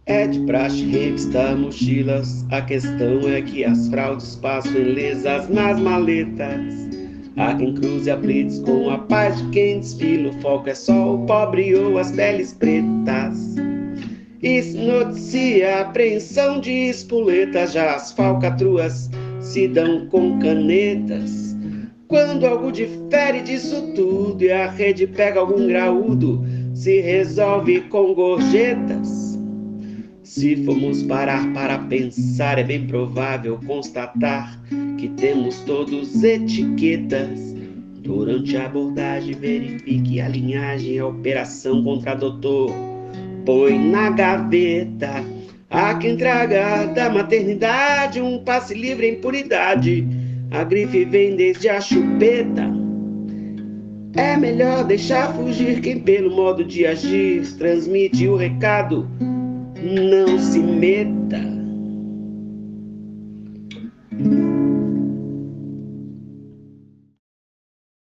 É de praxe revistar mochilas. A questão é que as fraudes passam ilesas nas maletas. Há quem cruze a blitz com a paz de quem desfila. O foco é só o pobre ou as peles pretas. Isso noticia a apreensão de espoletas. Já as falcatruas se dão com canetas. Quando algo difere disso tudo e a rede pega algum graúdo, se resolve com gorjetas. Se formos parar para pensar, é bem provável constatar que temos todos etiquetas. Durante a abordagem, verifique a linhagem, a operação contra doutor. Põe na gaveta. Há quem traga da maternidade um passe livre em impunidade. A grife vem desde a chupeta. É melhor deixar fugir quem, pelo modo de agir, transmite o recado. Não se meta.